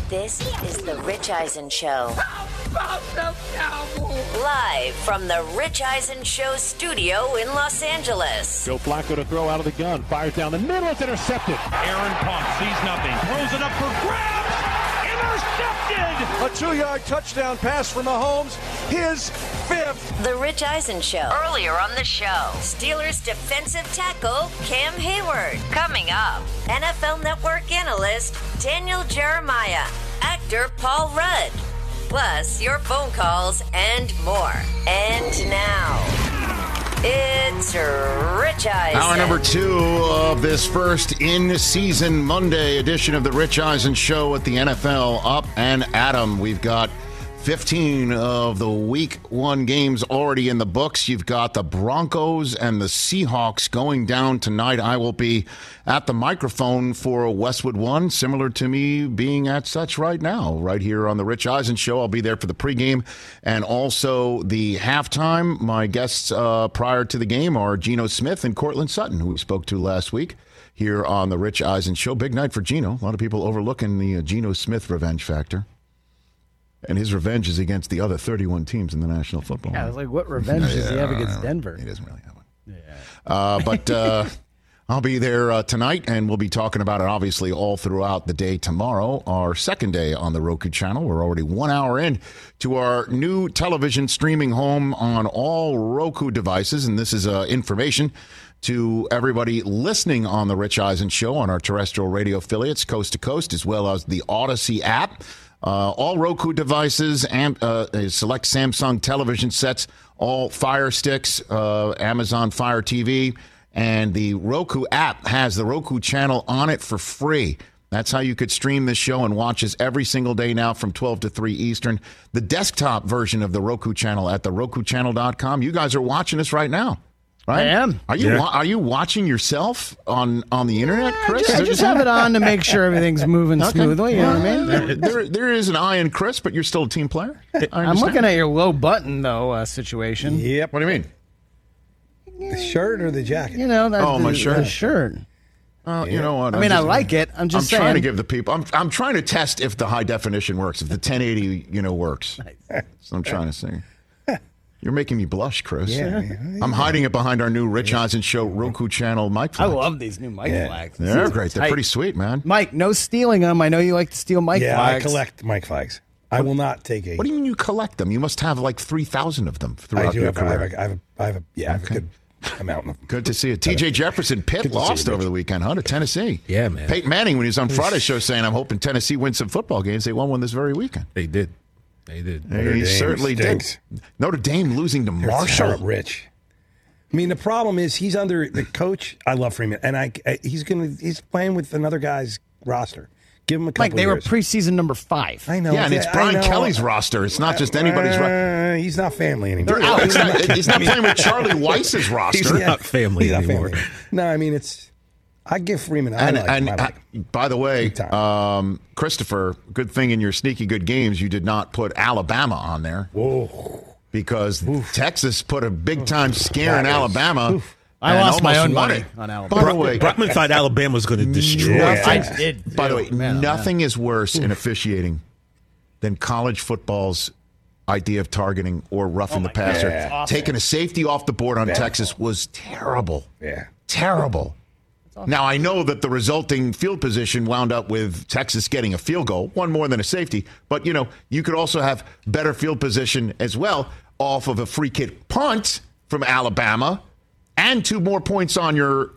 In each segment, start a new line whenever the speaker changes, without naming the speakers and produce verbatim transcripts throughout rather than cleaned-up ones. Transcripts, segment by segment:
This is the Rich Eisen Show.
How about the Cowboys?
Live from the Rich Eisen Show studio in Los Angeles.
Joe Flacco to throw out of the gun. Fires down the middle. It's intercepted.
Aaron pumps. Sees nothing. Throws it up for grabs. Intercepted.
A two-yard touchdown pass from Mahomes. His fifth.
The Rich Eisen Show. Earlier on the show, Steelers defensive tackle Cam Hayward. Coming up, N F L Network analyst Daniel Jeremiah. Actor Paul Rudd. Plus your phone calls and more. And now, it's Rich Eisen.
Hour number two of this first in-season Monday edition of the Rich Eisen Show at the N F L Up and Adam. We've got fifteen of the week one games already in the books. You've got the Broncos and the Seahawks going down tonight. I will be at the microphone for Westwood One, similar to me being at such right now, right here on the Rich Eisen Show. I'll be there for the pregame and also the halftime. My guests uh, prior to the game are Geno Smith and Courtland Sutton, who we spoke to last week here on the Rich Eisen Show. Big night for Geno. A lot of people overlooking the uh, Geno Smith revenge factor. And his revenge is against the other thirty-one teams in the National Football League.
Yeah, I was like, what revenge
yeah,
does he have against Denver?
He doesn't really have one. Yeah. Uh, but uh, I'll be there uh, tonight, and we'll be talking about it, obviously, all throughout the day tomorrow, our second day on the Roku channel. We're already one hour in to our new television streaming home on all Roku devices, and this is uh, information to everybody listening on the Rich Eisen Show on our terrestrial radio affiliates, coast to coast, as well as the Odyssey app. Uh, all Roku devices and uh, select Samsung television sets, all Fire Sticks, uh, Amazon Fire T V, and the Roku app has the Roku channel on it for free. That's how you could stream this show and watch us every single day now from twelve to three Eastern. The desktop version of the Roku channel at the roku channel dot com. You guys are watching us right now. Right?
I am.
Are you
Yeah.
wa- are you watching yourself on, on the internet, Chris?
I just, I just have it on to make sure everything's moving
Okay.
smoothly. You know what I mean?
There, there, there is an eye in Chris, but you're still a team player. I
I'm
understand.
looking at your low button though uh, situation.
Yep.
What do you mean?
The shirt or the jacket?
You know that.
Oh, my
the,
shirt?
The shirt.
Uh, You know what?
I
I'm
mean, I
just-
like it. I'm just
I'm
saying.
trying to give the people. I'm I'm trying to test if the high definition works, if the ten eighty you know works. That's what I'm trying to say. You're making me blush, Chris.
Yeah, yeah.
I'm hiding it behind our new Rich Eisen Show Roku channel mic
I
flags.
love these new mic
Yeah.
flags.
They're
These are
great. They're
tight.
pretty sweet, man.
Mike, no stealing them. I know you like to steal mic
yeah,
flags.
I collect mic flags. I will not take a.
What do you mean you collect them? You must have like three thousand of them
I
throughout
do
your
have, I have,
career.
a, I have, a, I have a, yeah, I have a good amount of them.
Good to see it. T J Jefferson, Pitt
Good to see
lost
you,
over
Rich.
the weekend, huh, to Tennessee.
Yeah, man.
Peyton Manning, when he was on Friday's show saying, I'm hoping Tennessee wins some football games, they won one this very weekend.
They did. They did.
Notre
he
Dame
certainly
stinks.
did. Notre Dame losing to
They're
Marshall.
terrible, Rich. I mean, the problem is he's under the coach. I love Freeman, and I, I he's gonna he's playing with another guy's roster. Give him a couple.
Mike, they were
years.
preseason number five.
I know.
Yeah, and it's
I
Brian
know.
Kelly's roster. It's not just anybody's roster.
Uh, he's not family anymore.
No, it's not, he's not playing with Charlie Weiss's roster.
He's not family
He's not
anymore.
family. No, I mean it's. I give Freeman. I
And,
like
and
him. I like him.
uh, by the way,
Big time.
um, Christopher, good thing in your sneaky good games you did not put Alabama on there
Whoa.
because Texas put a big time scare in
That is-
Alabama.
oof.
I
and
lost my
almost
own
won
money
it.
on Alabama.
By the way,
Brockman thought Alabama was going to destroy.
Yeah,
I
Texas.
did.
By the
too.
way,
Man, oh,
nothing
man.
is worse in officiating than college football's idea of targeting or roughing the passer.
God.
Awesome.
Taking a safety off the board on Texas was terrible.
Yeah.
Terrible. Now, I know that the resulting field position wound up with Texas getting a field goal, one more than a safety. But, you know, you could also have better field position as well off of a free kick punt from Alabama and two more points on your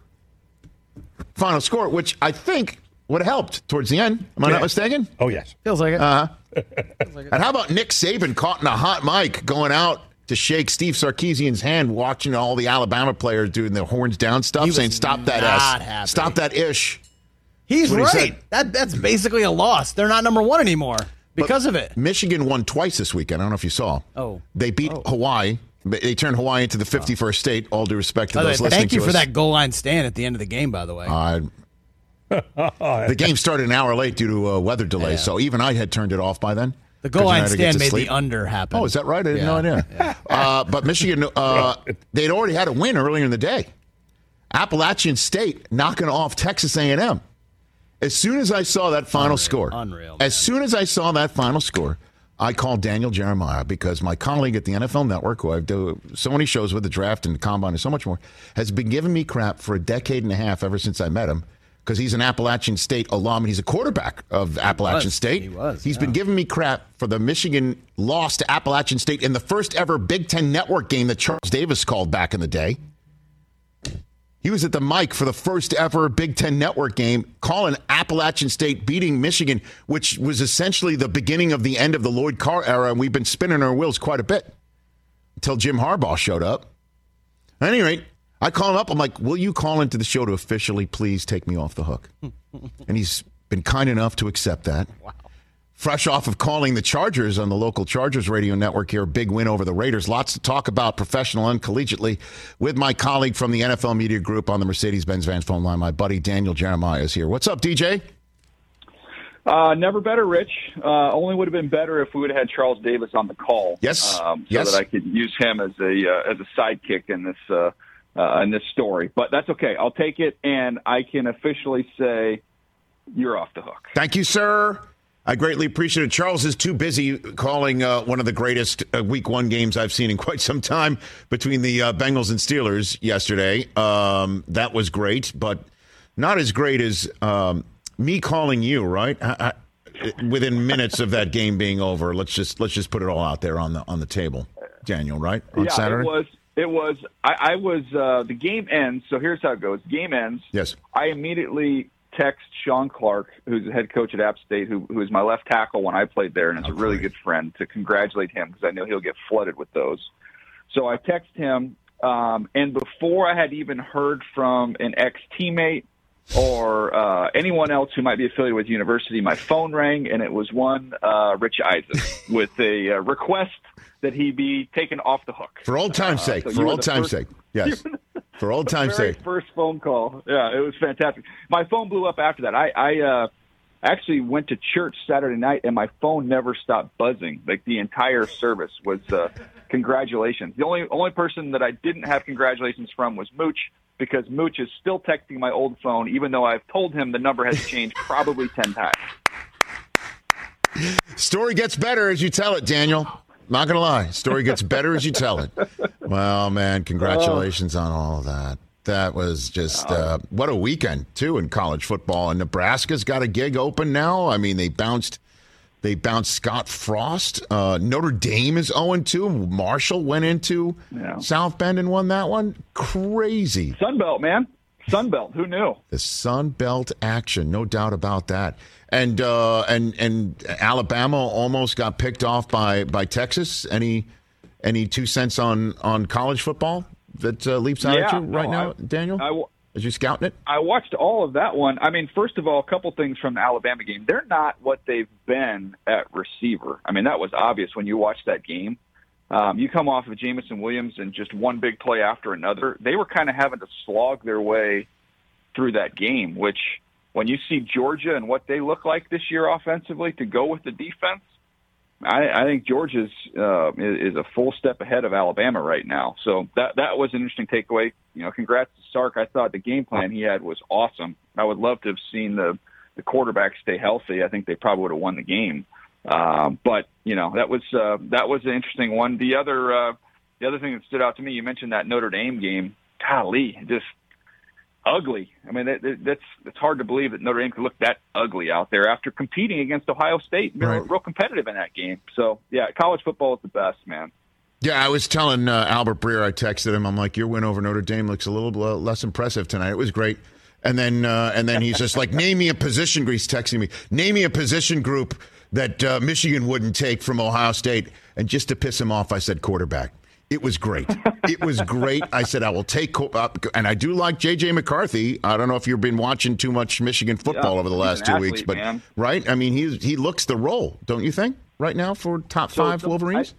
final score, which I think would have helped towards the end. Am I
Yeah.
not mistaken?
Oh yes.
Feels like it.
Uh-huh. And how about Nick Saban caught in a hot mic going out to shake Steve Sarkisian's hand, watching all the Alabama players doing the horns down stuff,
He was
saying, stop that
not
S.
happy.
Stop that ish.
He's
what he
right.
said.
That that's basically a loss. They're not number one anymore because
But
of it.
Michigan won twice this weekend. I don't know if you saw.
Oh.
They beat
Oh.
Hawaii. They turned Hawaii into the fifty-first state, all due respect to
By the
those
way,
listening
thank you
to
for
us.
that goal line stand at the end of the game, by the way.
Uh, the game started an hour late due to a weather delay,
Yeah.
so even I had turned it off by then.
the goal
'cause I
line
had to get
stand
to
made
sleep.
the under happen.
Oh, is that right? I didn't
Yeah.
know idea. Uh, but Michigan, uh, they'd already had a win earlier in the day. Appalachian State knocking off Texas A and M. As soon as I saw that final
Unreal.
score,
Unreal,
as soon as I saw that final score, I called Daniel Jeremiah because my colleague at the N F L Network, who I do so many shows with, the draft and the combine and so much more, has been giving me crap for a decade and a half ever since I met him because he's an Appalachian State alum and he's a quarterback of Appalachian
was.
State.
He was,
He's
yeah.
been giving me crap for the Michigan loss to Appalachian State in the first ever Big Ten Network game that Charles Davis called back in the day. He was at the mic for the first ever Big Ten Network game, calling Appalachian State beating Michigan, which was essentially the beginning of the end of the Lloyd Carr era, and we've been spinning our wheels quite a bit until Jim Harbaugh showed up. At any rate, I call him up. I'm like, will you call into the show to officially please take me off the hook? And he's been kind enough to accept that. Wow. Fresh off of calling the Chargers on the local Chargers radio network here, big win over the Raiders. Lots to talk about professional and collegiately with my colleague from the N F L Media Group on the Mercedes-Benz Vans phone line. My buddy Daniel Jeremiah is here. What's up, D J?
Uh, never better, Rich. Uh, only would have been better if we would have had Charles Davis on the call.
Yes,
um, so
yes.
that I could use him as a uh, as a sidekick in this uh, uh, in this story. But that's okay. I'll take it, and I can officially say you're off the hook.
Thank you, sir. I greatly appreciate it. Charles is too busy calling uh, one of the greatest uh, week one games I've seen in quite some time between the uh, Bengals and Steelers yesterday. Um, that was great, but not as great as um, me calling you, right? I, I, within minutes of that game being over. Let's just let's just put it all out there on the on the table, Daniel, right? On
yeah,
Saturday?
it was. It was. I, I was. Uh, the game ends. So here's how it goes. Game ends.
Yes.
I immediately text Sean Clark, who's the head coach at App State, who, who was my left tackle when I played there, and is
Oh,
a really
great.
good friend, to congratulate him because I know he'll get flooded with those. So I text him, um, and before I had even heard from an ex-teammate or uh, anyone else who might be affiliated with the university, my phone rang, and it was one uh, Rich Eisen with a uh, request that he be taken off the hook.
For old time's
Uh,
sake.
so you
For
were
old
the
time's
first-
sake. Yes. For old time's
very
sake.
first phone call. Yeah, it was fantastic. My phone blew up after that. I, I uh, actually went to church Saturday night, and my phone never stopped buzzing. Like the entire service was uh, congratulations. The only only person that I didn't have congratulations from was Mooch, because Mooch is still texting my old phone, even though I've told him the number has changed probably ten times.
Story gets better as you tell it, Daniel. Not going to lie. Story gets better as you tell it. Well, man, congratulations on all of that. That was just, uh, what a weekend, too, in college football. And Nebraska's got a gig open now. I mean, they bounced they bounced Scott Frost. Uh, Notre Dame is oh and two. Marshall went into
Yeah.
South Bend and won that one. Crazy.
Sunbelt, man. Sunbelt. Who knew?
The Sun Belt action, no doubt about that. And uh, and and Alabama almost got picked off by, by Texas. Any any two cents on, on college football that uh, leaps out at
Yeah,
you right
no,
now,
I-
Daniel?
I w-
As you scouting it?
I watched all of that one. I mean, first of all, a couple things from the Alabama game. They're not what they've been at receiver. I mean, that was obvious when you watched that game. Um, you come off of Jamison Williams and just one big play after another. They were kind of having to slog their way through that game, which when you see Georgia and what they look like this year offensively to go with the defense, I, I think Georgia's uh, is, is a full step ahead of Alabama right now. So that that was an interesting takeaway. You know, congrats to Sark. I thought the game plan he had was awesome. I would love to have seen the the quarterback stay healthy. I think they probably would have won the game. Um, but you know, that was uh, that was an interesting one. The other uh, the other thing that stood out to me, you mentioned that Notre Dame game. Golly, just ugly. I mean, that, that, that's it's hard to believe that Notre Dame could look that ugly out there after competing against Ohio State. They were
Right.
real competitive in that game. So, yeah, college football is the best, man.
Yeah, I was telling uh, Albert Breer, I texted him, I'm like, your win over Notre Dame looks a little uh, less impressive tonight. It was great. And then uh, and then he's just like, name me a position group. He's texting me, name me a position group that uh, Michigan wouldn't take from Ohio State. And just to piss him off, I said quarterback. It was great. It was great. I said, I will take up. And I do like J J McCarthy. I don't know if you've been watching too much Michigan football
Yeah,
over the
he's
last
an
two
athlete,
weeks. But
man.
right? I mean, he, he looks the role, don't you think, right now for top
So,
five
so
Wolverines?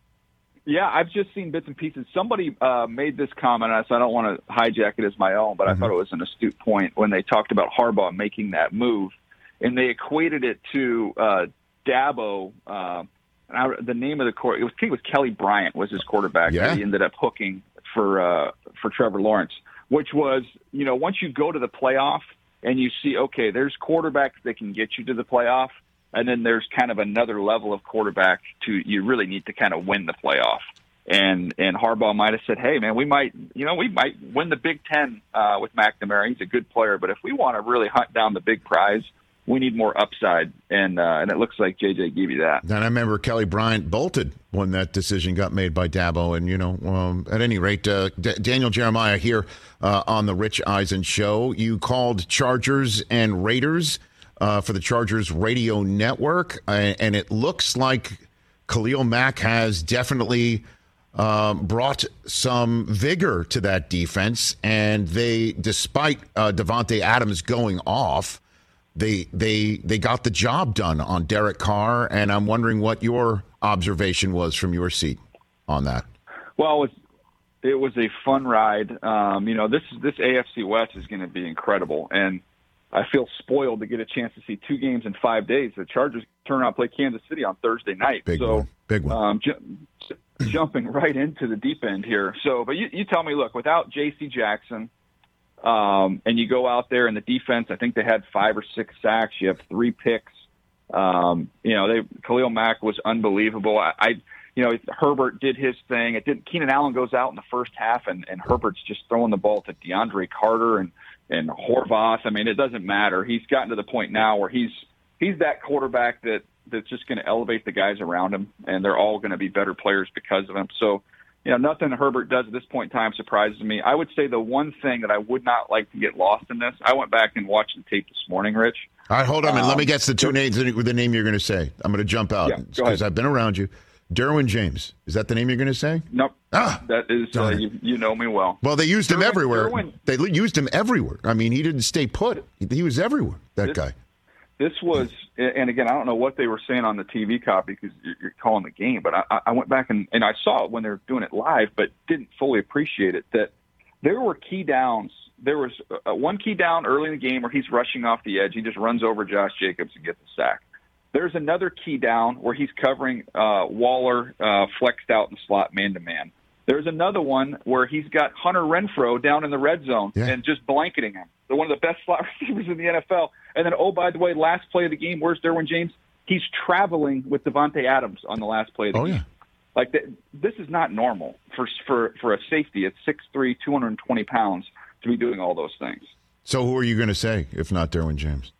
I, yeah, I've just seen bits and pieces. Somebody uh, made this comment, so I don't want to hijack it as my own, but
Mm-hmm.
I thought it was an astute point when they talked about Harbaugh making that move, and they equated it to uh, Dabo. Uh, and I, the name of the court, it was, I think it was Kelly Bryant was his quarterback.
Yeah.
That he ended up hooking for uh, for Trevor Lawrence, which was, you know, once you go to the playoff, and you see, okay, there's quarterbacks that can get you to the playoff, and then there's kind of another level of quarterback to you really need to kind of win the playoff. And and Harbaugh might have said, hey, man, we might, you know, we might win the Big Ten uh, with McNamara. He's a good player, but if we want to really hunt down the big prize, we need more upside. And uh, and it looks like J J gave you that.
And I remember Kelly Bryant bolted when that decision got made by Dabo. And, you know, um, at any rate, uh, D- Daniel Jeremiah here uh, on the Rich Eisen Show. You called Chargers and Raiders uh, for the Chargers radio network, uh, and it looks like Khalil Mack has definitely um, brought some vigor to that defense. And they, despite uh, Devontae Adams going off, They they they got the job done on Derek Carr, and I'm wondering what your observation was from your seat on that.
Well, it was, it was a fun ride. Um, you know, this this A F C West is going to be incredible, and I feel spoiled to get a chance to see two games in five days. The Chargers turn out to play Kansas City on Thursday night.
Big
so,
one. Big one.
Um, ju- jumping right into the deep end here. So, but you, you tell me, look, without J C Jackson. Um, and you go out there in the defense, I think they had five or six sacks. You have three picks. Um, you know, they, Khalil Mack was unbelievable. I, I, you know, Herbert did his thing. It didn't, Keenan Allen goes out in the first half and, and Herbert's just throwing the ball to DeAndre Carter and, and Horvath. I mean, it doesn't matter. He's gotten to the point now where he's, he's that quarterback that, that's just going to elevate the guys around him, and they're all going to be better players because of him. So, you know, nothing Herbert does at this point in time surprises me. I would say the one thing that I would not like to get lost in this, I went back and watched the tape this morning, Rich.
All right, hold on. Um, let me guess the two
so,
names, the name you're going to say. I'm going to jump out because
yeah,
I've been around you. Derwin James. Is that the name you're going to say?
Nope.
Ah,
that is, uh, you, you know me well.
Well, they used Derwin, him everywhere.
Derwin,
they used him everywhere. I mean, he didn't stay put. He was everywhere, that
this,
guy.
This was, and again, I don't know what they were saying on the T V copy because you're calling the game, but I, I went back and, and I saw it when they were doing it live, but didn't fully appreciate it, that there were key downs. There was a, one key down early in the game where he's rushing off the edge. He just runs over Josh Jacobs and gets a sack. There's another key down where he's covering uh, Waller uh, flexed out in the slot man-to-man. There's another one where he's got Hunter Renfrow down in the red zone yeah. and just blanketing him. They're one of the best slot receivers in the N F L. And then, oh, by the way, last play of the game, where's Derwin James? He's traveling with Devontae Adams on the last play of the
oh,
game.
Yeah.
Like, th- this is not normal for, for, for a safety at six three, two hundred twenty pounds to be doing all those things.
So who are you going to say, if not Derwin James?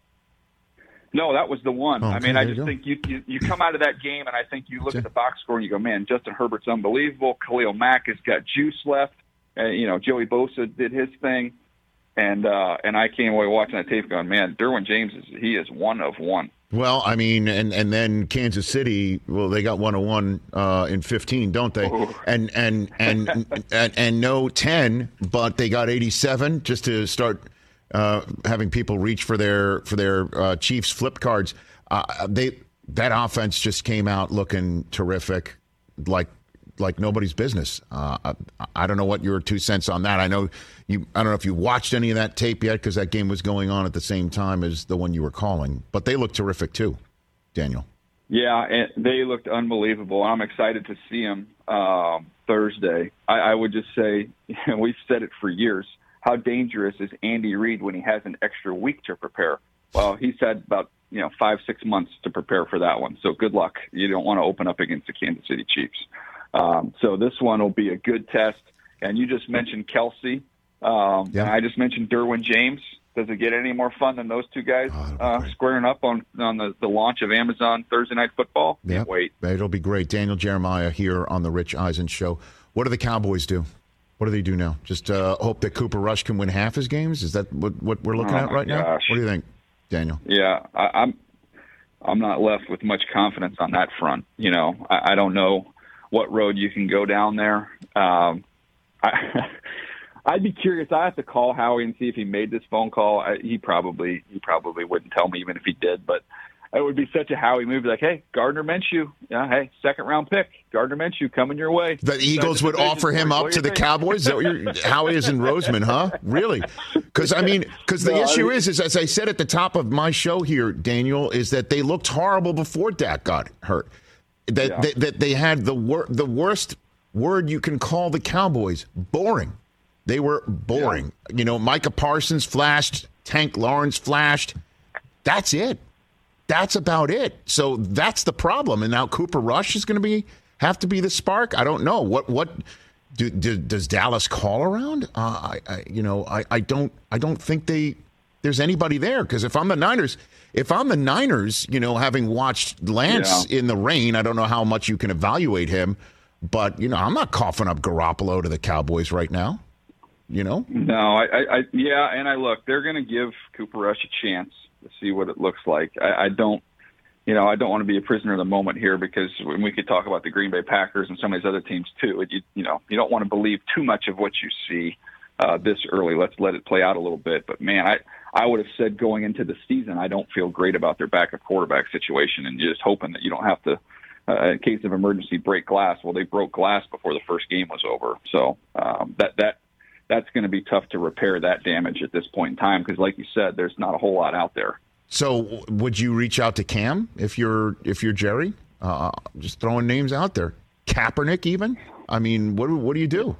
No, that was the one.
Oh,
I mean,
okay,
I just you think you, you you come out of that game, and I think you look at the box score and you go, man, Justin Herbert's unbelievable. Khalil Mack has got juice left. Uh, you know, Joey Bosa did his thing. And uh, and I came away watching that tape going, man, Derwin James, is he is one of one.
Well, I mean, and, and then Kansas City, well, they got one oh one uh, in fifteen, don't they?
Ooh.
And and and, and and no ten, but they got eighty-seven just to start uh, having people reach for their for their uh, Chiefs flip cards. Uh, they that offense just came out looking terrific, like like nobody's business. Uh, I, I don't know what your two cents on that. I know you. I don't know if you watched any of that tape yet because that game was going on at the same time as the one you were calling. But they look terrific too, Daniel.
Yeah, and they looked unbelievable. I'm excited to see them um, Thursday. I, I would just say, and we've said it for years, how dangerous is Andy Reid when he has an extra week to prepare? Well, he's had about you know five, six months to prepare for that one. So good luck. You don't want to open up against the Kansas City Chiefs. Um, so this one will be a good test. And you just mentioned Kelsey. Um,
yeah.
and I just mentioned Derwin James. Does it get any more fun than those two guys
oh,
uh, squaring up on, on the, the launch of Amazon Thursday Night Football? Can't
yep.
wait.
It'll be great. Daniel Jeremiah here on the Rich Eisen Show. What do the Cowboys do? What do they do now? Just uh, hope that Cooper Rush can win half his games? Is that what, what we're looking
oh
at right
gosh.
now? What do you think, Daniel?
Yeah, I, I'm I'm not left with much confidence on that front. You know, I, I don't know what road you can go down there. Um, I, I'd be curious. I have to call Howie and see if he made this phone call. I, he probably he probably wouldn't tell me even if he did, but it would be such a Howie move. Like, hey, Gardner Minshew, yeah, hey, second round pick, Gardner Minshew coming your way.
The Eagles would offer him up to the Cowboys. Is that what you're, Howie is in Roseman, huh? Really? Because I mean, because the
no,
issue
I mean,
is, is, as I said at the top of my show here, Daniel, is that they looked horrible before Dak got hurt. That
yeah.
they, that they had the wor- the worst word you can call the Cowboys: boring. They were boring. Yeah. You know, Micah Parsons flashed Tank Lawrence flashed. That's it. That's about it. So that's the problem. And now Cooper Rush is going to be have to be the spark. I don't know what what do, do, does Dallas call around. Uh, I, I you know I, I don't I don't think they there's anybody there, because if I'm the Niners, if I'm the Niners, you know, having watched Lance yeah. in the rain, I don't know how much you can evaluate him, but you know I'm not coughing up Garoppolo to the Cowboys right now. You know,
no, I, I, I yeah, and I look, they're going to give Cooper Rush a chance to see what it looks like. I, I don't, you know, I don't want to be a prisoner of the moment here, because when we could talk about the Green Bay Packers and some of these other teams too, it, you, you know, you don't want to believe too much of what you see uh, this early. Let's let it play out a little bit. But man, I, I would have said going into the season, I don't feel great about their backup quarterback situation, and just hoping that you don't have to, uh, in case of emergency, break glass. Well, they broke glass before the first game was over, so um, that that. That's going to be tough to repair that damage at this point in time, because, like you said, there's not a whole lot out there.
So, would you reach out to Cam if you're if you're Jerry? Uh, just throwing names out there, Kaepernick, even. I mean, what what do you do?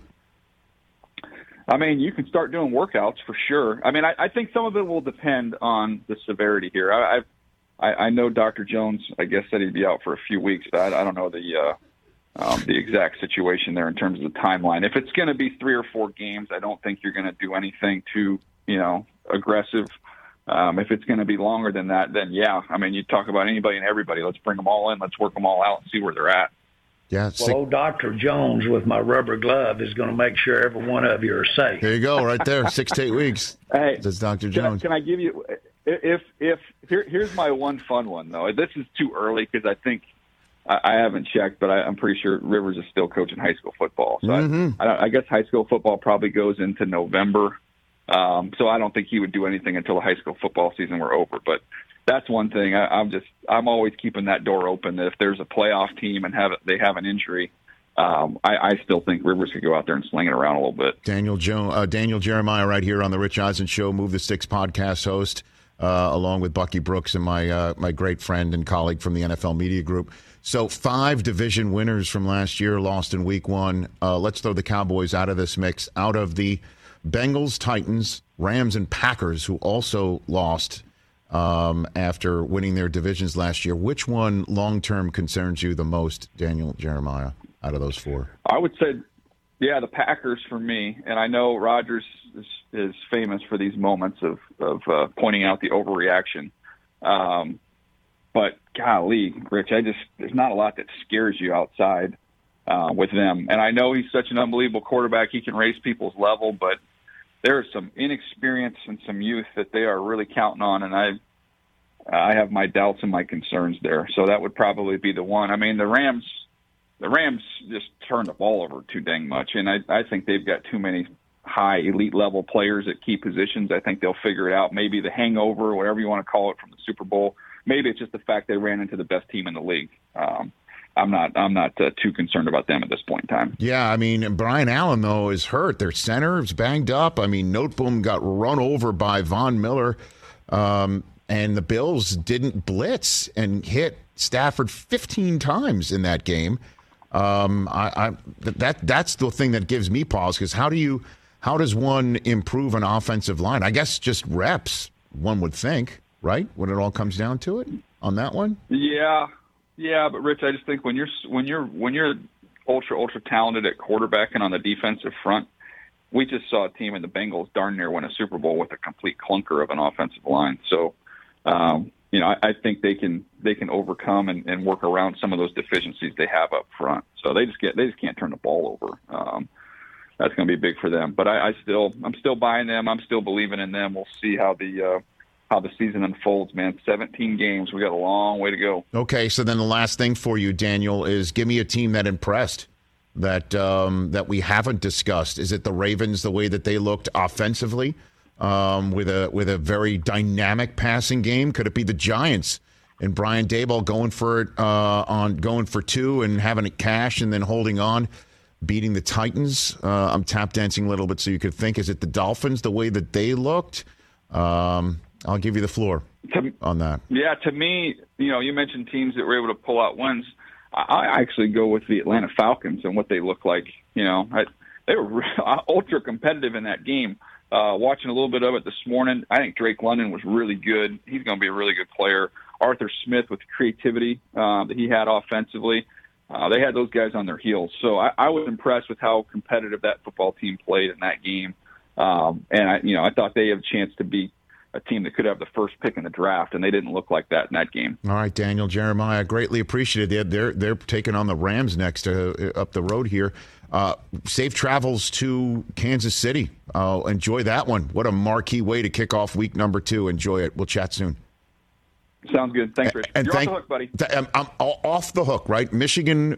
I mean, you can start doing workouts for sure. I mean, I, I think some of it will depend on the severity here. I I've, I, I know Doctor Jones, I guess, said he'd be out for a few weeks, but I, I don't know the. Uh, Um, the exact situation there in terms of the timeline. If it's going to be three or four games, I don't think you're going to do anything too, you know, aggressive. Um, if it's going to be longer than that, then yeah. I mean, you talk about anybody and everybody. Let's bring them all in. Let's work them all out and see where they're at.
Yeah.
Well, old Doctor Jones with my rubber glove is going to make sure every one of you are safe.
There you go, right there. Six to eight weeks.
Hey,
that's Doctor
Can I,
Jones.
can I give you? If if here, here's my one fun one though. This is too early because I think. I haven't checked, but I, I'm pretty sure Rivers is still coaching high school football. So
mm-hmm.
I, I, I guess high school football probably goes into November. Um, so I don't think he would do anything until the high school football season were over. But that's one thing. I, I'm just I'm always keeping that door open. That if there's a playoff team and have they have an injury, um, I, I still think Rivers could go out there and sling it around a little bit.
Daniel jo- uh, Daniel Jeremiah, right here on the Rich Eisen Show, Move the Sticks podcast host, uh, along with Bucky Brooks and my uh, my great friend and colleague from the N F L Media Group. So five division winners from last year lost in week one. Uh, let's throw the Cowboys out of this mix. Out of the Bengals, Titans, Rams, and Packers, who also lost um, after winning their divisions last year, which one long-term concerns you the most, Daniel Jeremiah, out of those four?
I would say, yeah, the Packers for me. And I know Rodgers is, is famous for these moments of, of uh, pointing out the overreaction. Um But golly, Rich, I just there's not a lot that scares you outside uh, with them. And I know he's such an unbelievable quarterback; he can raise people's level. But there is some inexperience and some youth that they are really counting on, and I I have my doubts and my concerns there. So that would probably be the one. I mean, the Rams, the Rams just turned the ball over too dang much, and I I think they've got too many high elite level players at key positions. I think they'll figure it out. Maybe the hangover, whatever you want to call it, from the Super Bowl. Maybe it's just the fact they ran into the best team in the league. Um, I'm not. I'm not uh, too concerned about them at this point in time.
Yeah, I mean, Brian Allen though is hurt. Their center is banged up. I mean, Noteboom got run over by Von Miller, um, and the Bills didn't blitz and hit Stafford fifteen times in that game. Um, I, I that that's the thing that gives me pause, because how do you how does one improve an offensive line? I guess just reps. One would think. Right, when it all comes down to it, on that one.
Yeah, yeah, but Rich, I just think when you're when you're when you're ultra ultra talented at quarterback and on the defensive front, we just saw a team in the Bengals darn near win a Super Bowl with a complete clunker of an offensive line. So, um, you know, I, I think they can they can overcome and, and work around some of those deficiencies they have up front. So they just get they just can't turn the ball over. Um, that's going to be big for them. But I, I still I'm still buying them. I'm still believing in them. We'll see how the uh, how the season unfolds, man. seventeen games. We got a long way to go.
Okay, so then the last thing for you, Daniel, is give me a team that impressed, that um, that we haven't discussed. Is it the Ravens, the way that they looked offensively, um, with a with a very dynamic passing game? Could it be the Giants and Brian Daboll going for it uh, on going for two and having it cash and then holding on, beating the Titans? Uh, I'm tap dancing a little bit, so you could think, is it the Dolphins, the way that they looked? Um, I'll give you the floor
to,
on that.
Yeah, to me, you know, you mentioned teams that were able to pull out wins. I, I actually go with the Atlanta Falcons and what they look like. You know, I, they were ultra competitive in that game. Uh, watching a little bit of it this morning, I think Drake London was really good. He's going to be a really good player. Arthur Smith with the creativity uh, that he had offensively. Uh, they had those guys on their heels. So I, I was impressed with how competitive that football team played in that game. Um, and, I, you know, I thought they have a chance to beat a team that could have the first pick in the draft, and they didn't look like that in that game.
All right, Daniel Jeremiah, greatly appreciated. They're they're, they're taking on the Rams next uh, up the road here. Uh, safe travels to Kansas City. Uh, enjoy that one. What a marquee way to kick off week number two. Enjoy it. We'll chat soon.
Sounds good. Thanks, Rich.
And
You're
thank,
off the hook, buddy.
Th- I'm, I'm off the hook, right? Michigan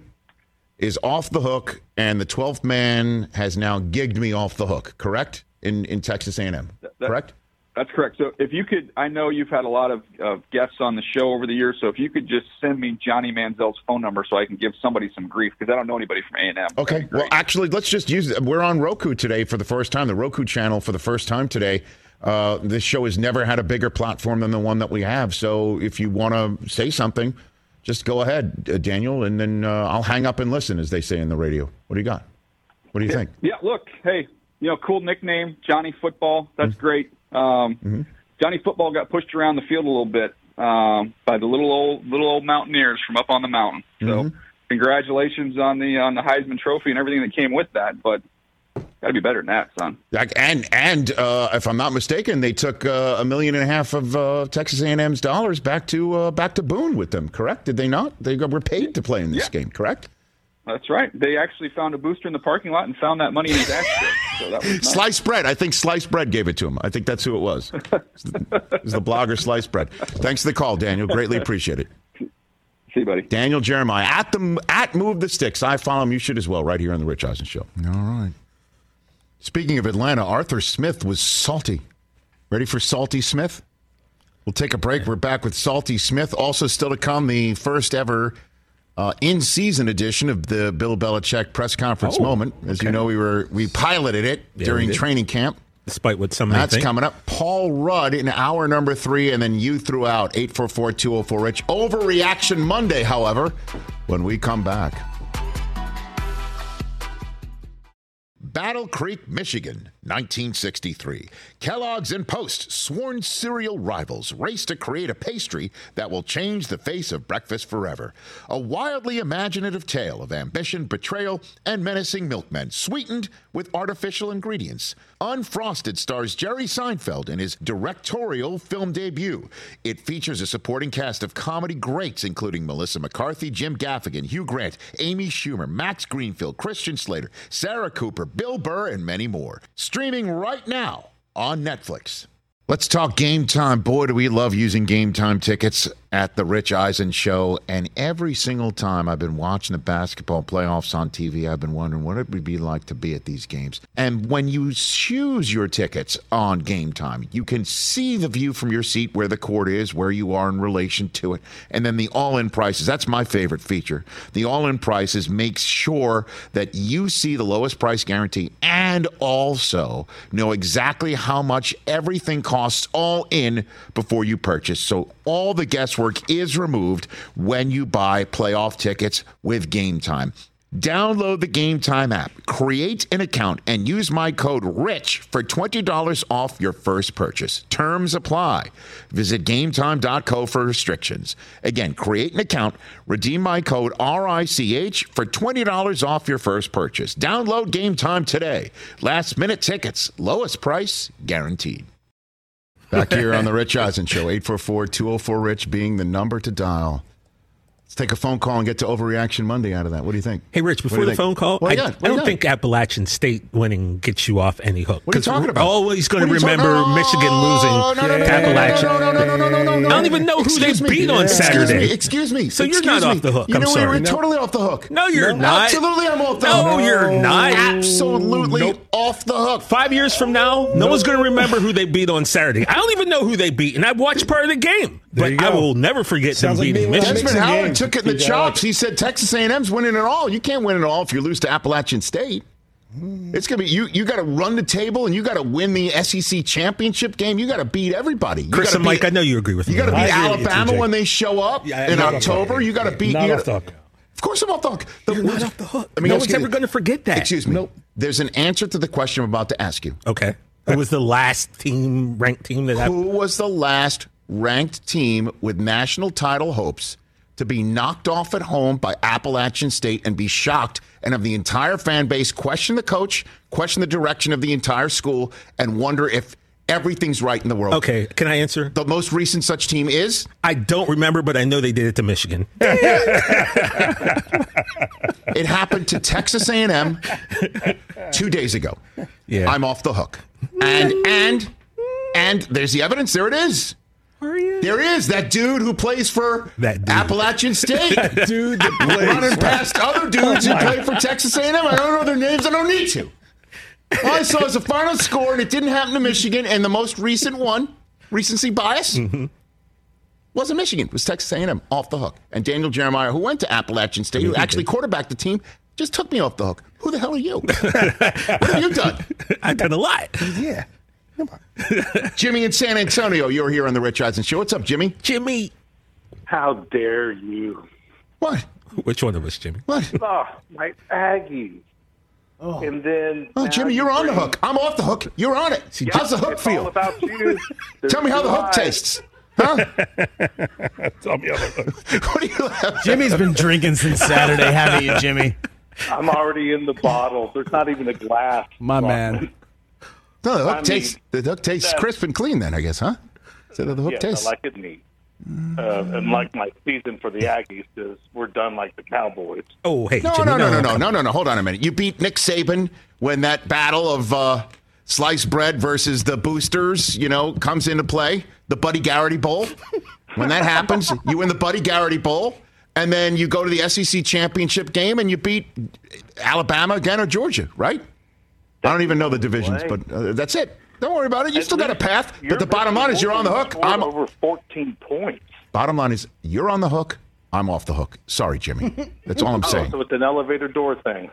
is off the hook, and the twelfth man has now gigged me off the hook, correct? In in Texas A and M,
that,
correct?
That's correct. So if you could, I know you've had a lot of uh, guests on the show over the years, so if you could just send me Johnny Manziel's phone number so I can give somebody some grief, because I don't know anybody from A and M.
Okay. Well, actually, let's just use it. We're on Roku today for the first time, the Roku channel for the first time today. Uh, this show has never had a bigger platform than the one that we have. So if you want to say something, just go ahead, uh, Daniel, and then uh, I'll hang up and listen, as they say in the radio. What do you got? What do you
yeah,
think?
Yeah, look, hey, you know, cool nickname, Johnny Football. That's mm-hmm. great. Um, mm-hmm. Johnny Football got pushed around the field a little bit um, by the little old little old Mountaineers from up on the mountain. So mm-hmm. congratulations on the on the Heisman Trophy and everything that came with that. But got to be better than that, son.
And and uh, if I'm not mistaken, they took uh, a million and a half of uh, Texas A and M's dollars back to uh, back to Boone with them. Correct? Did they not? They were paid to play in this yeah. game. Correct?
That's right. They actually found a booster in the parking lot and found that money in his ashtray. So that was nice.
Sliced Bread. I think Sliced Bread gave it to him. I think that's who it was. It was the blogger Sliced Bread. Thanks for the call, Daniel. Greatly appreciate it.
See you, buddy.
Daniel Jeremiah at the at Move the Sticks. I follow him. You should as well, right here on the Rich Eisen Show. All right. Speaking of Atlanta, Arthur Smith was salty. Ready for Salty Smith? We'll take a break. We're back with Salty Smith. Also, still to come, the first ever uh, in-season edition of the Bill Belichick press conference oh, moment. As okay. you know, we were we piloted it yeah, during training camp.
Despite what some
That's
think.
coming up. Paul Rudd in hour number three, and then you throughout. eight four four, two oh four, RICH. Overreaction Monday, however, when we come back. Battle Creek, Michigan, nineteen sixty-three. Kellogg's and Post, sworn cereal rivals, race to create a pastry that will change the face of breakfast forever. A wildly imaginative tale of ambition, betrayal, and menacing milkmen, sweetened with artificial ingredients. Unfrosted stars Jerry Seinfeld in his directorial film debut. It features a supporting cast of comedy greats, including Melissa McCarthy, Jim Gaffigan, Hugh Grant, Amy Schumer, Max Greenfield, Christian Slater, Sarah Cooper, Bill Burr, and many more. Streaming right now on Netflix. Let's talk Game Time. Boy, do we love using Game Time tickets at the Rich Eisen Show. And every single time I've been watching the basketball playoffs on T V, I've been wondering what it would be like to be at these games. And when you choose your tickets on Game Time, you can see the view from your seat where the court is, where you are in relation to it. And then the all-in prices. That's my favorite feature. The all-in prices makes sure that you see the lowest price guarantee and also know exactly how much everything costs all in before you purchase. So all the guesswork is removed when you buy playoff tickets with Game Time. Download the Game Time app, create an account, and use my code RICH for twenty dollars off your first purchase. Terms apply. Visit game time dot co for restrictions. Again, create an account, redeem my code R I C H for twenty dollars off your first purchase. Download Game Time today. Last minute tickets, lowest price guaranteed. Back here on the Rich Eisen Show, eight four four, two oh four, RICH being the number to dial. Let's take a phone call and get to Overreaction Monday out of that. What do you think?
Hey, Rich, before the think? phone call, I, I don't got? think Appalachian State winning gets you off any hook.
What are you talking about?
Always going to remember oh, Michigan losing no, no, no, to Appalachian.
No, no, no, no, no, no, no, no.
I don't even know who
Excuse
they
me.
beat on
Excuse
Saturday.
Me. Excuse me.
So
Excuse
you're not
me.
off the hook.
You
I'm
know,
sorry.
We're
no.
totally off the hook.
No, you're
no,
not.
Absolutely, I'm off the
no,
hook.
No, you're not.
Absolutely
nope.
off the hook.
Five years from now, no nope. one's going to remember who they beat on Saturday. I don't even know who they beat, and I watched part of the game. But I will never forget
Sounds
them
like
beating Michigan.
Desmond Howard took it in the chops. He said Texas A and M's winning it all. You can't win it all if you lose to Appalachian State. It's gonna be you. You got to run the table and you got to win the S E C championship game. You got to beat everybody. You
Chris and
beat,
Mike, I know you agree with me.
You got to beat Alabama when they show up
yeah,
in October. You got to beat.
Not
you
off
gotta,
the hook.
Of course, I'm off the hook. The,
You're not off the hook.
I mean,
no one's ever going to forget that.
Excuse me.
Nope.
There's an answer to the question I'm about to ask you.
Okay. Who was the last team ranked team that
Who was the last ranked team with national title hopes to be knocked off at home by Appalachian State and be shocked and have the entire fan base question the coach, question the direction of the entire school, and wonder if everything's right in the world?
Okay, can I answer?
The most recent such team is?
I don't remember, but I know they did it to Michigan.
It happened to Texas A and M two days ago.
Yeah.
I'm off the hook. And, and, and there's the evidence. There it is. There is that dude who plays for
that
Appalachian State.
That dude that plays
running
for-
past other dudes
Oh
who
my-
play for Texas A and M. I don't know their names. I don't need to. All I saw was the final score, and it didn't happen to Michigan. And the most recent one, recency bias, mm-hmm. wasn't Michigan. It was Texas A and M, off the hook. And Daniel Jeremiah, who went to Appalachian State, who actually quarterbacked the team, just took me off the hook. Who the hell are you? What have you done?
I've done a lot.
Yeah. Come on.
Jimmy in San Antonio, you're here on the Rich Eisen Show. What's up, Jimmy?
Jimmy.
How dare you?
What?
Which one of us, Jimmy?
What?
Oh, my Aggies.
Oh.
And then.
Oh, Jimmy, you're on the hook. I'm off the hook. You're on it.
Yeah,
How's the hook
it's
feel?
all about you.
Tell me how the hook
lies.
tastes. Huh?
Tell me how the hook.
What are you laughing?
Jimmy's been drinking since Saturday, haven't you, Jimmy?
I'm already in the bottle. There's not even a glass.
My man.
No, the hook
I
tastes.
mean,
The hook tastes
that-
crisp and clean. Then I guess, huh? Is that how the hook
Yes,
tastes?
I like it neat. Uh, and like my season for the Aggies is we're done like the Cowboys.
Oh, hey,
No,
Jimmy,
no, no, no, no, no, no, no. Hold on a minute. You beat Nick Saban when that battle of uh, sliced bread versus the boosters, you know, comes into play. The Buddy Garrity Bowl. When that happens, you win the Buddy Garrity Bowl, and then you go to the S E C championship game and you beat Alabama again or Georgia, right? I don't even know the divisions, but uh, that's it. Don't worry about it. You
At
still got a
least
path.
you're
But the bottom line is you're on the hook.
scored
I'm
over fourteen points.
bottom line is you're on the hook. I'm off the hook. Sorry, Jimmy. That's all I'm
Oh,
saying.
so it's an elevator door thing.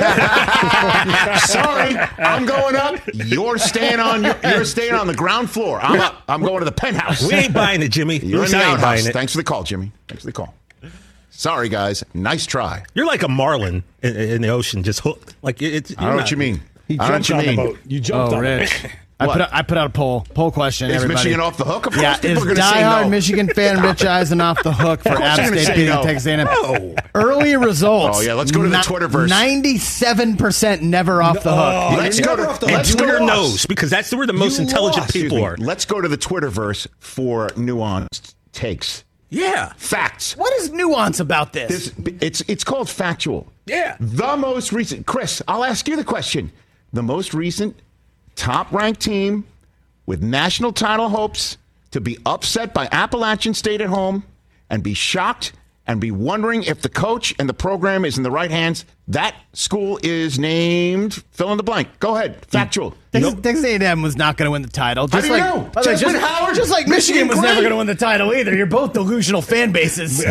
Sorry, I'm going up. You're staying on. You're, you're staying on the ground floor. I'm up. I'm going to the penthouse.
We ain't buying it, Jimmy.
You're in
Bruce,
the
I ain't
outhouse.
buying it.
Thanks for the call, Jimmy. Thanks for the call. Sorry, guys. Nice try.
You're like a marlin in, in the ocean, just hooked. Like it's.
I don't know what you mean.
He
I don't know what
jumped
you
on
mean.
the boat. You jumped
Oh,
on
Rich.
it.
I
What?
put, out, I put out a poll. Poll question,
Is
everybody.
Michigan off the hook? Of course,
Yeah,
people
is
are going to say
diehard
no.
Michigan fan Rich Eisen off the hook for
Of course
App
they're gonna
State
say
beating
no.
Texas A and M?
No.
Early results.
Oh, yeah, let's go to the Twitterverse.
ninety-seven percent never off the hook.
Oh,
Let's
you're
go
never
to-
off the
And
let's
hook.
go
Twitter
to-
knows because that's where the most
You
intelligent
lost.
people
Excuse me.
are.
Let's go to the Twitterverse for nuanced takes.
Yeah.
Facts.
What is nuance about this?
This, it's it's called factual.
Yeah.
The most recent, Chris, I'll ask you the question. The most recent top-ranked team with national title hopes to be upset by Appalachian State at home and be shocked and be wondering if the coach and the program is in the right hands. That school is named fill in the blank. Go ahead. Factual.
Texas, Texas A and M was not going to win the title. Just
do you
like,
know?
by the way,
Desmond
just,
Howard,
just like Michigan,
Michigan
was never
great.
going to win the title either. You're both delusional fan bases.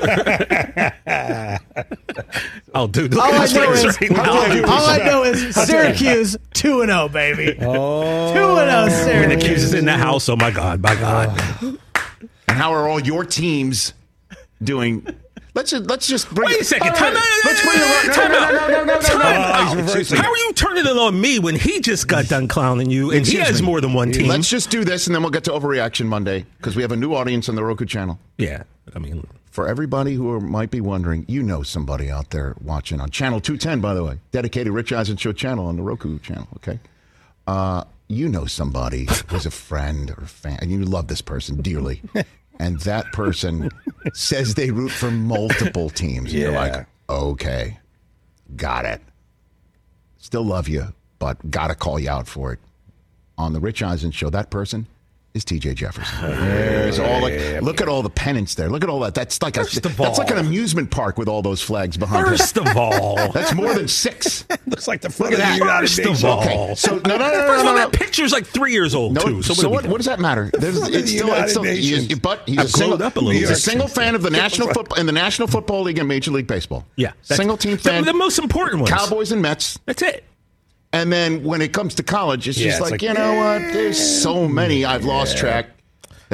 Oh, dude. Look
All
at
I
his
know
face
is,
right now.
all I know is Syracuse two and zero, baby.
Oh.
Two and zero, Syracuse.
Syracuse is in the house. Oh my God, my God.
And how are all your teams doing? Let's just, let's just bring
Wait a
it-
second.
All
Time
right,
out.
Let's bring it.
Time
No,
out.
no, no, no, no, no,
Time
no.
out.
Oh, excuse me.
How are you turning it on me when he just got done clowning you and he
Excuse
has
me.
more than one team?
Let's just do this, and then we'll get to Overreaction Monday because we have a new audience on the Roku channel.
Yeah, I mean,
For everybody who are, might be wondering, you know somebody out there watching on Channel two ten, by the way, dedicated Rich Eisen Show channel on the Roku channel, okay? Uh, you know somebody who's a friend or a fan, and you love this person dearly, and that person says they root for multiple teams, and you're
Yeah.
like, okay, got it. Still love you, but got to call you out for it. On the Rich Eisen Show, that person is T J Jefferson. There's all like, look at all the pennants there. Look at all that. That's like a,
First of
that's like an
all-
amusement park with all those flags behind
first
it.
of all,
That's more than six.
Looks like the
Look
front
at
of the
that.
United
First of
Nations.
all.
Okay, so no, no, no, no,
first of
no,
all,
no.
that picture's like three years old
No,
too. So,
so
what?
what,
do we
what does that matter? There's,
Look at
it's
the
still, it's still,
United
he's,
Nations.
but he's
I've
a single,
glowed up a little
he's a
bit.
single fan of the national football in the National Football League and Major League Baseball.
Yeah, that's-
single team
the-
fan.
The, most important ones.
Cowboys and Mets.
That's it.
And then when it comes to college, it's
Yeah,
just
it's
like,
like,
you know
yeah.
what? There's so many I've lost track.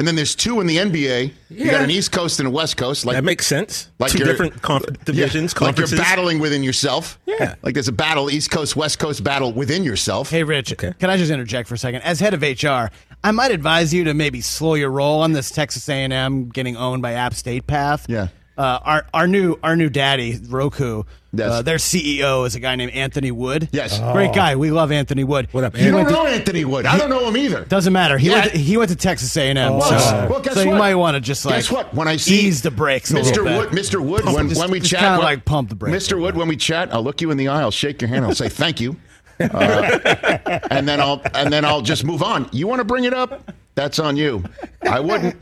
And then there's two in the N B A. You
Yeah.
got an East Coast and a West Coast. Like
That makes sense.
Like
Two
you're-
different conf- divisions,
yeah, like you're
conferences.
battling within yourself.
Yeah.
Like there's a battle, East Coast, West Coast battle within yourself.
Hey, Rich, can I just interject for a second? As head of H R, I might advise you to maybe slow your roll on this Texas A and M getting owned by App State path.
Yeah.
Uh, our our new our new daddy Roku,
Yes.
uh, their C E O is a guy named Anthony Wood.
Yes.
Great guy. We love Anthony Wood.
What up,
You don't
went to-
know Anthony Wood. I don't know him either.
Doesn't matter. He
Yeah.
went to, he went to Texas A and M.
Well,
so
well, guess
so you
what?
might want to just like
Guess what? When I see
ease the brakes a
Mister
little
Wood,
bit.
Mister Wood,
Pump-
when,
just-
when we
just
chat,
kinda
when-
like pump the brakes.
Mister Wood, when we chat, I'll look you in the eye, I'll shake your hand, I'll say thank you, uh, and then I'll and then I'll just move on. You want to bring it up? That's on you. I wouldn't.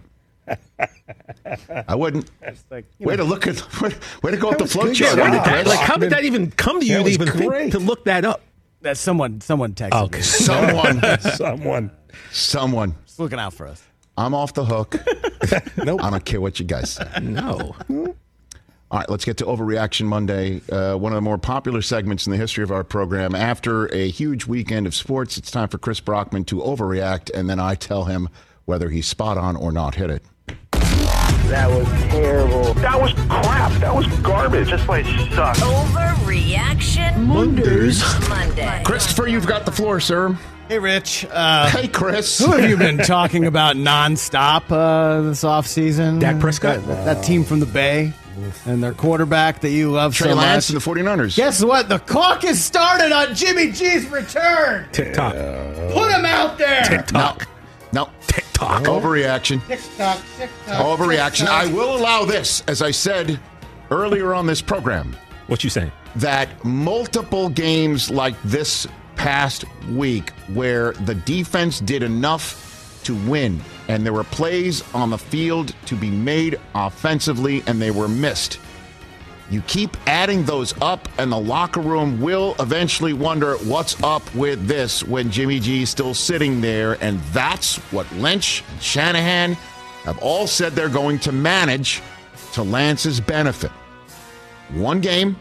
I wouldn't. Way to look at, way to go with the flow
good
chart.
job.
on it,
That-
Chris.
like, how did that even come to you
That
to
was
even think
great.
to look that up?
That someone someone texted
Okay.
me.
Someone,
Someone.
someone.
Just looking out for us.
I'm off the hook.
Nope.
I don't care what you guys say.
No.
All right, let's get to Overreaction Monday, uh, one of the more popular segments in the history of our program. After a huge weekend of sports, it's time for Chris Brockman to overreact, and then I tell him whether he's spot on or not. Hit it.
That was terrible. That was crap. That was garbage. This place sucks.
Overreaction Mondays. Monday.
Christopher, you've got the floor, sir.
Hey, Rich. Uh,
Hey, Chris.
Who have you been talking about nonstop uh, this offseason?
Dak Prescott?
That, that team from the Bay and their quarterback that you love
Trey
so
Lance
much.
and the 49ers.
Guess what? The clock has started on Jimmy G's return.
TikTok.
Put him out there.
TikTok.
No.
TikTok.
Overreaction.
TikTok, TikTok.
Overreaction.
TikTok.
I will allow this, as I said earlier on this program,
What you saying?
that multiple games like this past week where the defense did enough to win and there were plays on the field to be made offensively and they were missed. You keep adding those up and the locker room will eventually wonder what's up with this when Jimmy G's still sitting there, and that's what Lynch and Shanahan have all said they're going to manage to Lance's benefit. One game,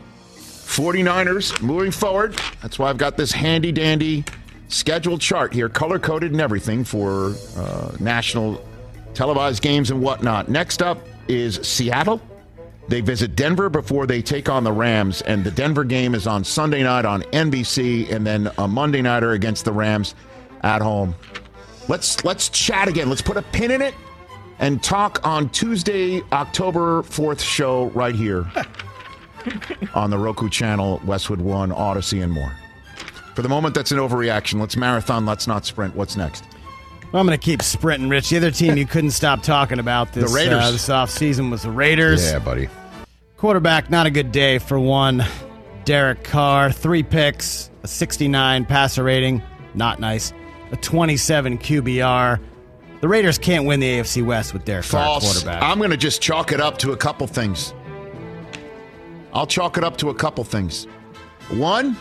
49ers moving forward. That's why I've got this handy-dandy schedule chart here, color-coded and everything for uh, national televised games and whatnot. Next up is Seattle. They visit Denver before they take on the Rams, and the Denver game is on Sunday night on N B C, and then a Monday nighter against the Rams at home. Let's let's chat again. Let's put a pin in it and talk on Tuesday, October fourth show right here on the Roku channel, Westwood One, Odyssey, and more. For the moment, that's an overreaction. Let's marathon. Let's not sprint. What's next?
Well, I'm going to keep sprinting, Rich. The other team you couldn't stop talking about this,
The Raiders.
Uh, this offseason was the Raiders.
Yeah, buddy.
Quarterback, not a good day for one. Derek Carr, three picks, a sixty-nine passer rating, not nice. A twenty-seven Q B R. The Raiders can't win the A F C West with Derek Carr
False.
quarterback.
I'm going to just chalk it up to a couple things. I'll chalk it up to a couple things. One,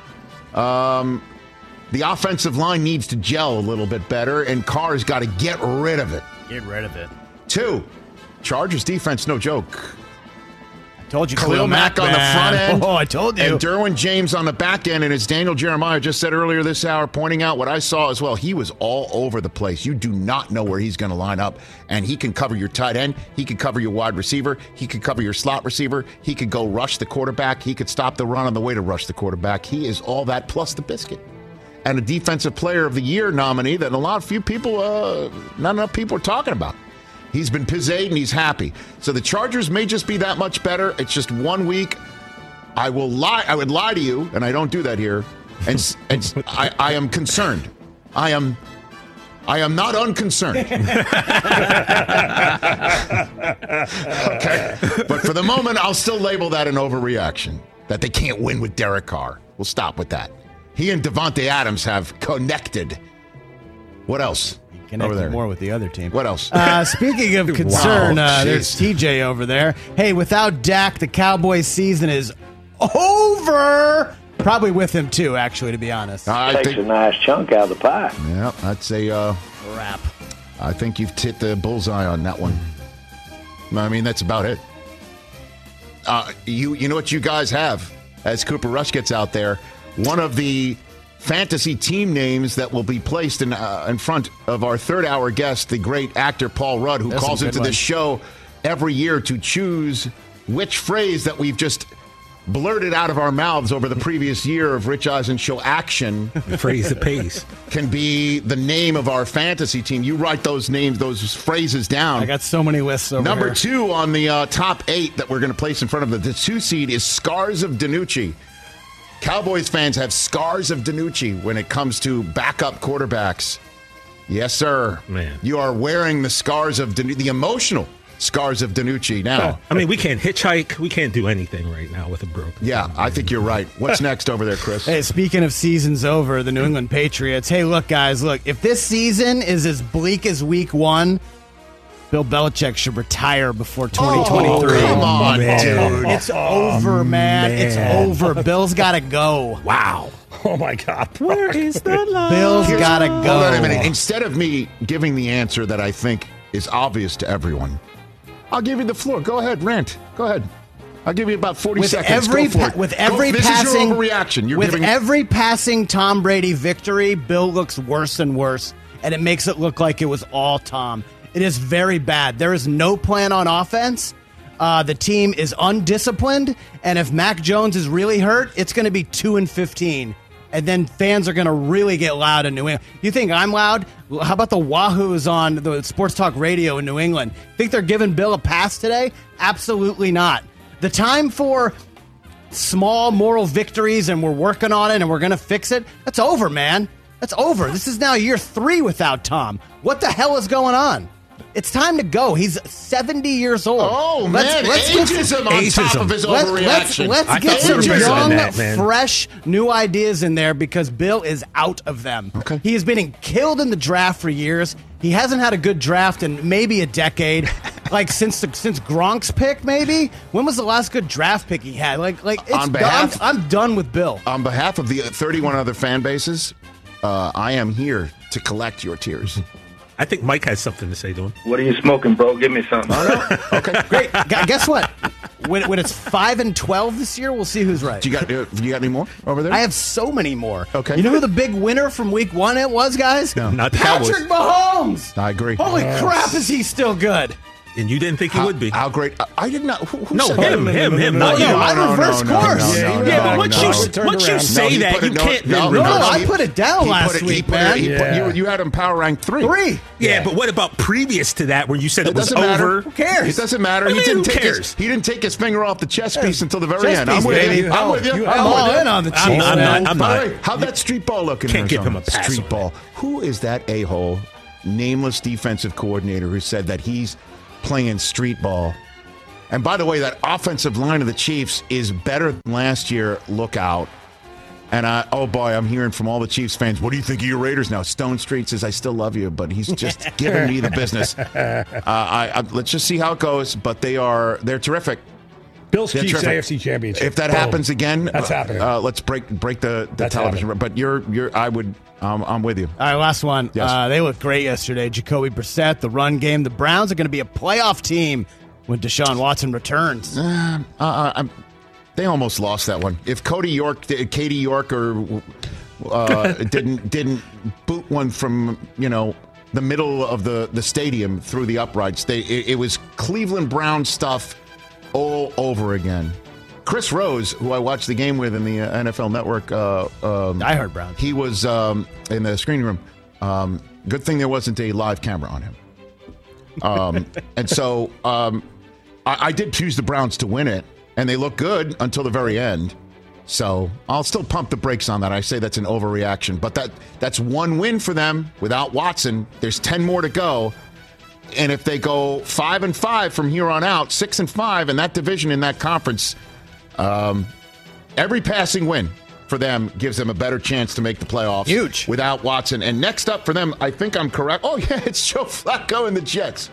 um, the offensive line needs to gel a little bit better, and Carr's got to get rid of it.
Get rid of it.
Two, Chargers defense, no joke.
Told you,
Khalil Mack on the front end.
Oh, I told you.
And Derwin James on the back end. And as Daniel Jeremiah just said earlier this hour, pointing out what I saw as well, he was all over the place. You do not know where he's going to line up. And he can cover your tight end. He can cover your wide receiver. He can cover your slot receiver. He could go rush the quarterback. He could stop the run on the way to rush the quarterback. He is all that plus the biscuit. And a Defensive Player of the Year nominee that a lot of few people, uh, not enough people are talking about. He's been pizzade and he's happy. So the Chargers may just be that much better. It's just one week. I will lie. I would lie to you, and I don't do that here. And, and I, I am concerned. I am. I am not unconcerned. Okay, but for the moment, I'll still label that an overreaction. That they can't win with Derek Carr. We'll stop with that. He and Devontae Adams have connected. What else?
Connected
over there.
more with the other team.
What else?
Uh, speaking of concern,
Wow,
uh,
jeez.
there's T J over there. Hey, without Dak, the Cowboys season is over. Probably with him, too, actually, to be honest.
I
Takes
think,
a nice chunk out of the pie.
yeah, I'd say uh,
Wrap.
I think you've hit the bullseye on that one. I mean, that's about it. Uh, you you know what you guys have as Cooper Rush gets out there? One of the fantasy team names that will be placed in uh, in front of our third hour guest, the great actor Paul Rudd, who
That's
calls into
one.
this show every year to choose which phrase that we've just blurted out of our mouths over the previous year of Rich Eisen show action.
The phrase that pays.
Can be the name of our fantasy team. You write those names, those phrases down.
I got so many lists over
Number
here.
two on the uh, top eight that we're going to place in front of the, the two seed is Scars of DiNucci. Cowboys fans have scars of DiNucci when it comes to backup quarterbacks. Yes, sir.
Man.
You are wearing the scars of DiNucci, the emotional scars of DiNucci now.
I mean, we can't hitchhike. We can't do anything right now with a broken.
Yeah, I think you're right. What's next over there, Chris?
Hey, speaking of seasons over, the New England Patriots. Hey, look, guys, look. If this season is as bleak as week one, Bill Belichick should retire before twenty twenty-three.
Oh, come on,
man.
dude.
It's over, man.
man.
It's over. Bill's got to go.
Wow.
Oh, my God.
Where is the line?
Bill's got to go.
Hold on a minute. Instead of me giving the answer that I think is obvious to everyone, I'll give you the floor. Go ahead, rant. Go ahead. I'll give you about forty
With
seconds.
every
Go for
pa-
it.
with
Go-
every
this
passing
is your overreaction. You're
with
giving
every passing Tom Brady victory, Bill looks worse and worse, and it makes it look like it was all Tom. It is very bad. There is no plan on offense. Uh, the team is undisciplined, and if Mac Jones is really hurt, it's going to be two and fifteen. And then fans are going to really get loud in New England. You think I'm loud? How about the Wahoos on the sports talk radio in New England? Think they're giving Bill a pass today? Absolutely not. The time for small moral victories and we're working on it and we're going to fix it, that's over, man. That's over. This is now year three without Tom. What the hell is going on? It's time to go. He's seventy years old.
Oh, man. Ageism on top of his
Let,
overreaction.
let's
I
let's get
thought
some
we were
young,
doing that, man.
fresh, new ideas in there because Bill is out of them.
Okay.
He has been killed in the draft for years. He hasn't had a good draft in maybe a decade. Like since the, since Gronk's pick, maybe. When was the last good draft pick he had? Like like it's
On behalf-
done. I'm done with Bill.
On behalf of the thirty-one other fan bases, uh, I am here to collect your tears.
I think Mike has something to say to him.
What are you smoking, bro? Give me something.
Okay.
Great. Gu- Guess what? When, when it's five and twelve this year, we'll see who's right.
Do you got uh, you got any more over there?
I have so many more.
Okay.
You know who the big winner from week one it was, guys?
No.
Not the
Patrick
Cowboys.
Mahomes.
I agree.
Holy crap, is he still good?
And you didn't think he
How,
would be.
how great? I, I did not. Who, who
No,
said
him,
that?
him, him,
no,
not
no,
you.
no,
I
no,
reverse
no, no,
course.
no, no,
Yeah,
no,
but once
no.
you
Turned
once you
around.
say
he
that,
put
you
it- no,
can't
no,
then
no,
No,
reverse.
I
he-
put it down
he
last
put it- he
week,
put it-
man.
he put-
Yeah.
you, you had him power rank three.
Three.
Yeah, but what about previous to that, where you said it,
It
was
doesn't matter.
over?
Who cares?
It doesn't matter.
I
he
mean,
didn't
who
take
cares?
his he didn't take his finger off the chess piece until the very
Chess
end.
piece,
I'm with
baby.
you. I'm with you.
You-
I'm
I'm
with
all
you.
in on the Chiefs,
I'm not- I'm
man.
not- I'm
By
not.
the way, how'd that street ball look in
Can't give
Arizona?
him a pass
Street
on
ball. Who is that a-hole, nameless defensive coordinator who said that he's playing street ball? And by the way, that offensive line of the Chiefs is better than last year. Look out. And I, oh boy, I'm hearing from all the Chiefs fans, what do you think of your Raiders now? Stone Street says, I still love you, but he's just giving me the business. Uh, I, I, let's just see how it goes. But they are, they're terrific.
Bills
They're
Chiefs
terrific.
A F C Championship.
If that
Boom.
happens again,
That's happening.
Uh, let's break break the, the
That's
television.
happening.
But you're you're I would um, I'm with you.
All right, last one.
Yes.
Uh, they looked great yesterday. Jacoby Brissett, the run game. The Browns are going to be a playoff team when Deshaun Watson returns.
Uh, uh, I'm, they almost lost that one. If Cody York, Katie York, or uh, didn't didn't boot one from you know the middle of the, the stadium through the uprights, they it, it was Cleveland Brown stuff all over again. Chris Rose, who I watched the game with in the uh, N F L Network, uh, um,
I heard Browns.
he was um, in the screening room. Um, good thing there wasn't a live camera on him. Um, and so um, I, I did choose the Browns to win it, and they look good until the very end. So I'll still pump the brakes on that. I say that's an overreaction, but that that's one win for them without Watson. There's ten more to go. And if they go five and five from here on out, six and five in that division, in that conference, um, every passing win for them gives them a better chance to make the playoffs.
Huge.
Without Watson. And next up for them, I think I'm correct. Oh, yeah, it's Joe Flacco and the Jets.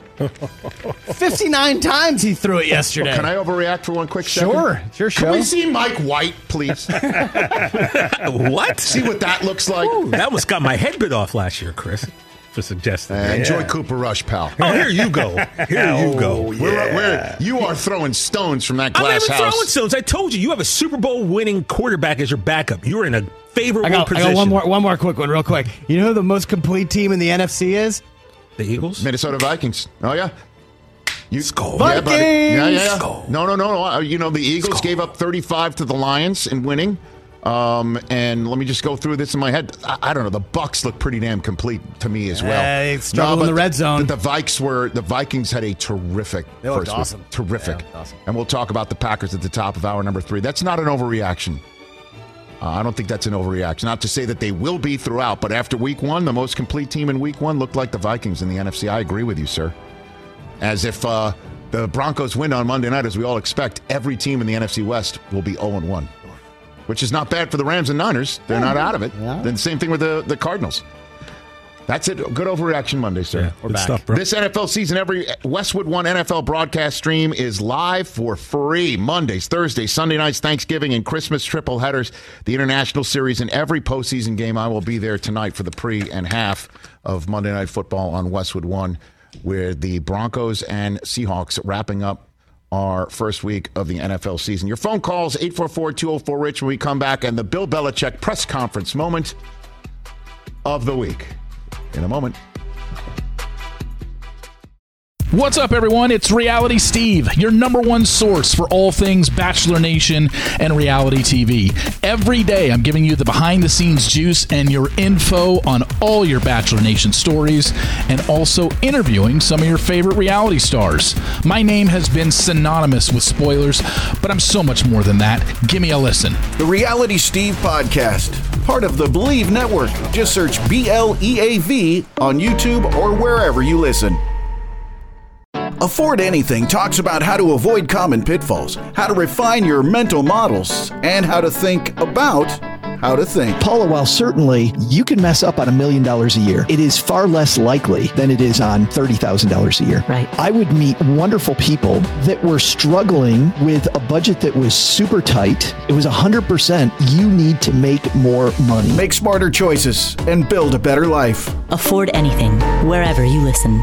fifty-nine times he threw it yesterday.
Can I overreact for one quick second?
Sure. Sure,
Can
show.
we see Mike White, please?
What?
See what that looks like?
Ooh, that almost got my head bit off last year, Chris. for suggesting.
Uh,
that.
enjoy
Yeah.
Cooper Rush, pal.
Oh, here you go. Here you go.
We're, we're, you are throwing stones from that
I'm not
glass
even
house.
throwing stones. I told you, you have a Super Bowl winning quarterback as your backup. You're in a favorable
I got, I
position.
got one more, one more quick one, real quick. You know who the most complete team in the N F C is?
The Eagles?
Minnesota Vikings. Oh, yeah. You
Skull.
Yeah, buddy. Yeah, yeah, yeah.
Skull.
No, no, no, no. You know, the Eagles
Skull.
gave up thirty-five to the Lions in winning. Um, and let me just go through this in my head. I, I don't know. The Bucks look pretty damn complete to me as well.
Uh, they struggled
No,
in the
but
red zone.
The, the Vikes were the Vikings had a terrific
They looked
first week.
awesome.
Terrific.
They looked awesome.
And we'll talk about the Packers at the top of hour number three. That's not an overreaction. Uh, I don't think that's an overreaction. Not to say that they will be throughout, but after week one, the most complete team in week one looked like the Vikings in the N F C. I agree with you, sir. As if uh, the Broncos win on Monday night, as we all expect, every team in the N F C West will be oh and one, which is not bad for the Rams and Niners. They're not out of it.
Yeah.
Then the same thing with the, the Cardinals. That's it. Good overreaction Monday, sir.
Yeah,
We're
good
back.
stuff, bro.
This N F L season, every Westwood One N F L broadcast stream is live for free. Mondays, Thursdays, Sunday nights, Thanksgiving, and Christmas triple headers. The International Series and every postseason game. I will be there tonight for the pre and half of Monday Night Football on Westwood One, where the Broncos and Seahawks wrapping up our first week of the N F L season. Your phone calls, eight four four, two oh four, RICH when we come back, and the Bill Belichick press conference moment of the week. In a moment.
What's up, everyone? It's Reality Steve, your number one source for all things Bachelor Nation and reality T V. Every day, I'm giving you the behind-the-scenes juice and your info on all your Bachelor Nation stories, and also interviewing some of your favorite reality stars. My name has been synonymous with spoilers, but I'm so much more than that. Give me a listen.
The Reality Steve Podcast, part of the Believe Network. Just search B L E A V on YouTube or wherever you listen. Afford Anything talks about how to avoid common pitfalls, how to refine your mental models, and how to think about how to think.
Paula, while certainly you can mess up on a million dollars a year, it is far less likely than it is on thirty thousand dollars a year.
Right.
I would meet wonderful people that were struggling with a budget that was super tight. It was one hundred percent you need to make more money.
Make smarter choices and build a better life.
Afford Anything, wherever you listen.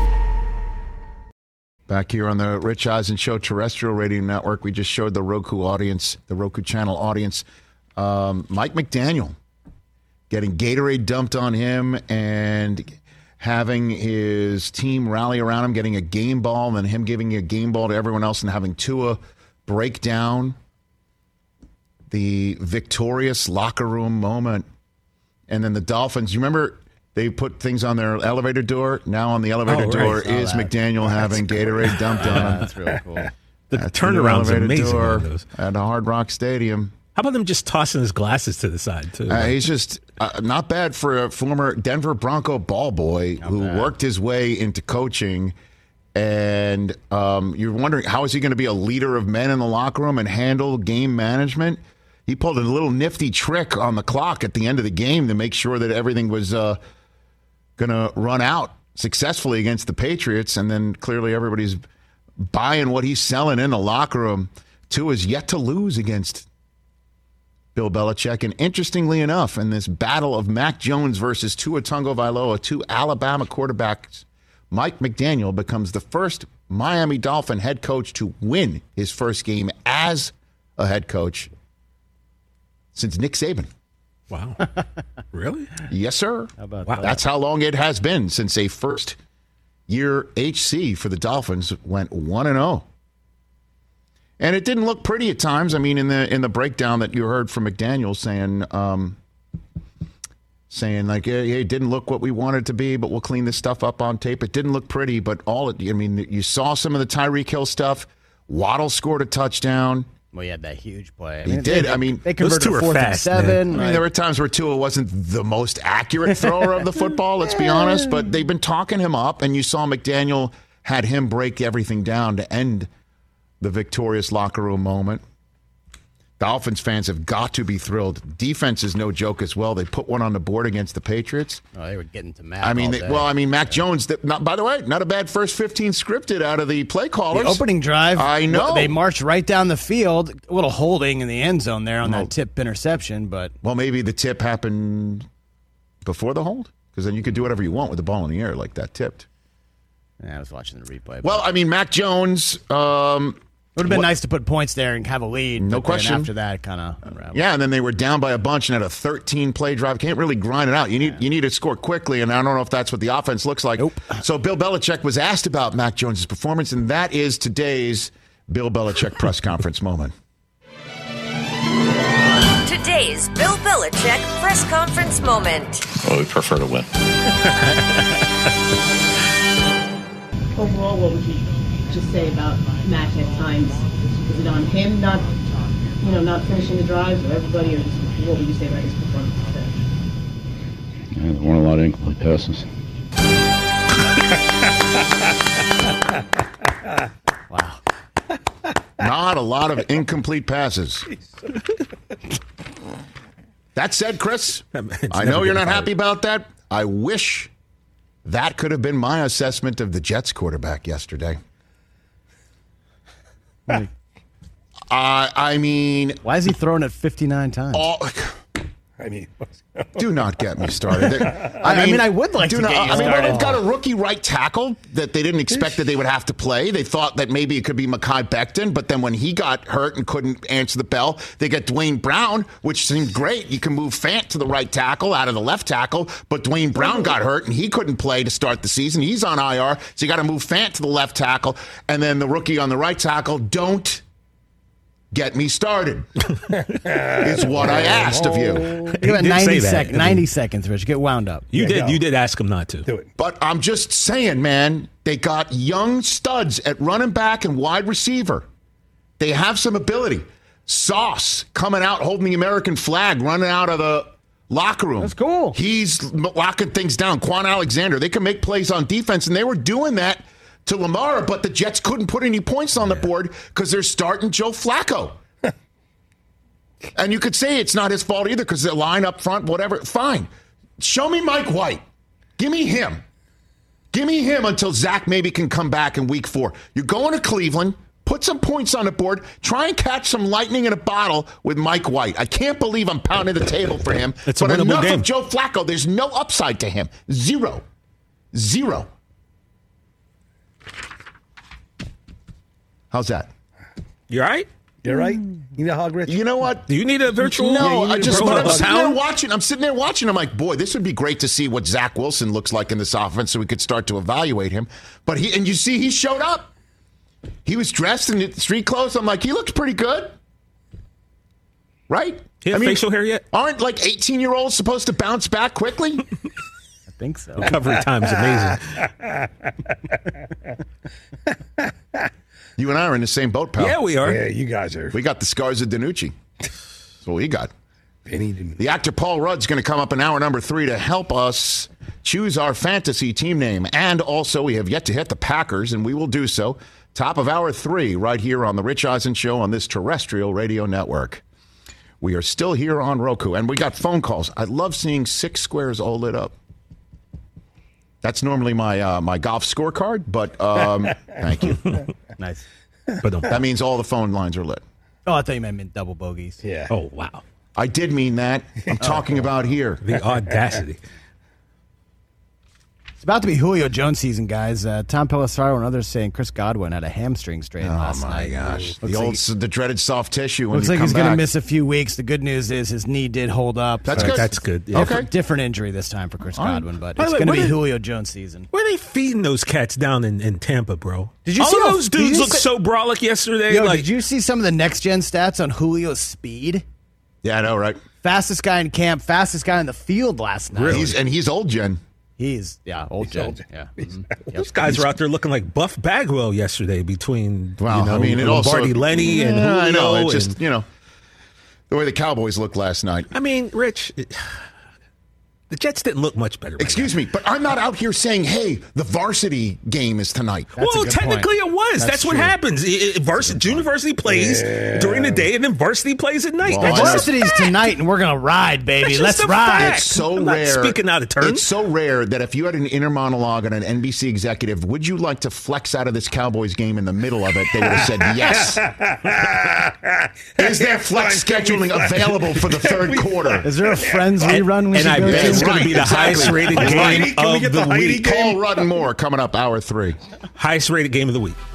Back here on the Rich Eisen Show terrestrial radio network, we just showed the Roku audience, the Roku channel audience, um, Mike McDaniel getting Gatorade dumped on him and having his team rally around him, getting a game ball, and then him giving a game ball to everyone else and having Tua break down the victorious locker room moment. And then the Dolphins, you remember they put things on their elevator door? Now on the elevator
Oh, right.
door
Saw
is
that.
McDaniel having Gatorade dumped on him.
That's really cool.
The
That's
turnaround's
the elevator
amazing
door
on those.
at Hard Rock Stadium.
How about them just tossing his glasses to the side, too?
Uh, he's just uh, not bad for a former Denver Bronco ball boy
Not
who
bad.
worked his way into coaching. And um, you're wondering, how is he going to be a leader of men in the locker room and handle game management? He pulled a little nifty trick on the clock at the end of the game to make sure that everything was uh, going to run out successfully against the Patriots. And then clearly everybody's buying what he's selling in the locker room. Tua is yet to lose against Bill Belichick. And interestingly enough, in this battle of Mac Jones versus Tua Tagovailoa, two Alabama quarterbacks, Mike McDaniel becomes the first Miami Dolphin head coach to win his first game as a head coach since Nick Saban.
Wow. Really?
Yes, sir.
How about
Wow.
that?
That's how long it has been since a first year H C for the Dolphins went one and oh. And it didn't look pretty at times. I mean, in the in the breakdown that you heard from McDaniel saying, um, saying like, yeah, yeah, it didn't look what we wanted it to be, but we'll clean this stuff up on tape. It didn't look pretty, but all it, I mean, you saw some of the Tyreek Hill stuff. Waddle scored a touchdown.
Well, he had that huge play. I
He
mean,
did.
They,
I mean,
they converted
two
a
are
fourth and
fast,
seven.
I mean,
like-
there were times where Tua wasn't the most accurate thrower of the football, let's be honest, but they've been talking him up, and you saw McDaniel had him break everything down to end the victorious locker room moment. Dolphins fans have got to be thrilled. Defense is no joke as well. They put one on the board against the Patriots.
oh, they were getting to Mac.
I mean,
all
they,
day.
well, I mean, Mac Jones, that- not, by the way, not a bad first fifteen scripted out of the play callers.
The opening drive,
I know.
they marched right down the field. A little holding in the end zone there on
Well-
that tip interception, but
Well, maybe the tip happened before the hold. because then you could do whatever you want with the ball in the air like that tipped.
Yeah, I was watching the replay.
Well, I mean, Mac Jones. Um,
it would have been
what,
nice to put points there and have a lead.
No
but
question.
Then after that, kind of unraveled.
Yeah, and then they were down by a bunch and had a thirteen-play drive. Can't really grind it out. You need yeah. you need to score quickly, and I don't know if that's what the offense looks like.
Nope.
So Bill Belichick was asked about Mac Jones' performance, and that is today's Bill Belichick press conference moment.
Today's Bill Belichick press conference moment.
Well, we prefer to win.
Overall, what would you just say about Mac at times? Is it on him not, you know, not finishing the drives, or everybody, or just, what would you say about his performance today?
Yeah, there weren't a lot of incomplete passes.
Wow. Not a lot of incomplete passes. That said, Chris, I know you're not happy about that. I wish that could have been my assessment of the Jets quarterback yesterday. uh, I mean...
Why is he throwing it fifty-nine times?
All,
I mean...
do not get me started.
I, I, mean, I mean, I would like to
not,
get you
I mean,
started.
they've got a rookie right tackle that they didn't expect that they would have to play. They thought that maybe it could be Mekhi Becton, but then when he got hurt and couldn't answer the bell, they got Dwayne Brown, which seemed great. You can move Fant to the right tackle out of the left tackle, but Dwayne Brown got hurt and he couldn't play to start the season. He's on I R, so you got to move Fant to the left tackle, and then the rookie on the right tackle. Don't get me started. Is what I asked of you.
You got ninety seconds. Ninety seconds, Rich. Get wound up.
You
Yeah,
did.
go.
You did ask him not to.
Do it.
But I'm just saying, man, they got young studs at running back and wide receiver. They have some ability. Sauce coming out, holding the American flag, running out of the locker room.
That's cool.
He's locking things down. Quan Alexander. They can make plays on defense, and they were doing that to Lamar, but the Jets couldn't put any points on the board because they're starting Joe Flacco. And you could say it's not his fault either because the line up front, whatever. Fine. Show me Mike White. Give me him. Give me him until Zach maybe can come back in week four. You're going to Cleveland. Put some points on the board. Try and catch some lightning in a bottle with Mike White. I can't believe I'm pounding the table for him.
It's a
but
winnable
enough
game.
of Joe Flacco. There's no upside to him. Zero. Zero. How's that?
You all right?
You're right. You know how Rich?
You know what?
Do you need a virtual?
No,
Yeah,
I just.
a
But I'm
virtual
sitting there
pound?
watching. I'm sitting there watching. I'm like, boy, this would be great to see what Zach Wilson looks like in this offense, so we could start to evaluate him. But he and you see, he showed up. He was dressed in street clothes. I'm like, he looks pretty good, right?
He have
I mean,
facial hair yet?
Aren't like eighteen year olds supposed to bounce back quickly?
I think so.
Recovery time's amazing.
You and I are in the same boat, pal.
Yeah, we are.
Yeah, you guys are.
We got the scars of Danucci. That's what we got.
Penny to
The actor Paul Rudd's going to come up in hour number three to help us choose our fantasy team name. And also, we have yet to hit the Packers, and we will do so. Top of hour three, right here on The Rich Eisen Show on this terrestrial radio network. We are still here on Roku, and we got phone calls. I love seeing six squares all lit up. That's normally my uh, my golf scorecard, but um, thank you.
Nice.
But
That means all the phone lines are lit.
Oh, I thought you meant meant double bogeys.
Yeah.
oh wow,
I did mean that. I'm talking about here.
the audacity.
It's about to be Julio Jones season, guys. Uh, Tom Pelissaro and others saying Chris Godwin had a hamstring strain
Oh,
last
my
night.
gosh.
Looks
The
like,
old, the dreaded soft tissue when
looks
you
like
come
he's going to
back.
miss a few weeks. The good news is his knee did hold up.
That's
So
good.
That's good. Yeah.
Okay.
Different, different injury this time for Chris
All right.
Godwin, but
By
it's
the way,
going to
what
be
did-
Julio Jones season.
Where are they feeding those cats down in, in Tampa, bro?
Did you
All
see how-
those
did
dudes
you
look
see-
so brolic yesterday?
Yo,
like,
did you see some of the next gen stats on Julio's speed?
Yeah, I know, right?
Fastest guy in camp, fastest guy in the field last night.
He's, and he's old, Jen.
He's yeah, old Jen.
old.
Yeah.
He's-
those guys were out there looking like Buff Bagwell yesterday between
Well,
you know,
I mean, it
Lombardi
also
Lenny and
yeah,
Julio.
I know. It
and-
just, you know, the way the Cowboys looked last night.
I mean, Rich, it- the Jets didn't look much better. Right
Excuse
now.
me, but I'm not out here saying, hey, the varsity game is tonight.
That's a
well,
good
technically
point.
it was.
That's
That's, what
true.
happens. It, it, varsity, junior varsity plays during the day, and then varsity plays at night.
Well,
That's
I know.
just a
Varsity's
fact.
tonight, and we're gonna ride, baby.
That's
Let's
just a
ride.
fact.
It's so
I'm not
rare.
speaking out of turn.
It's so rare that if you had an inner monologue and an N B C executive, would you like to flex out of this Cowboys game in the middle of it? They would have said yes. Is there flex scheduling available for the third quarter?
Is there a Friends rerun we
and
should
I
go
bet
to?
is going to be the
Exactly.
highest rated
Exactly.
game of the week.
Paul Rudd and more coming up, hour three.
Highest rated game of the week.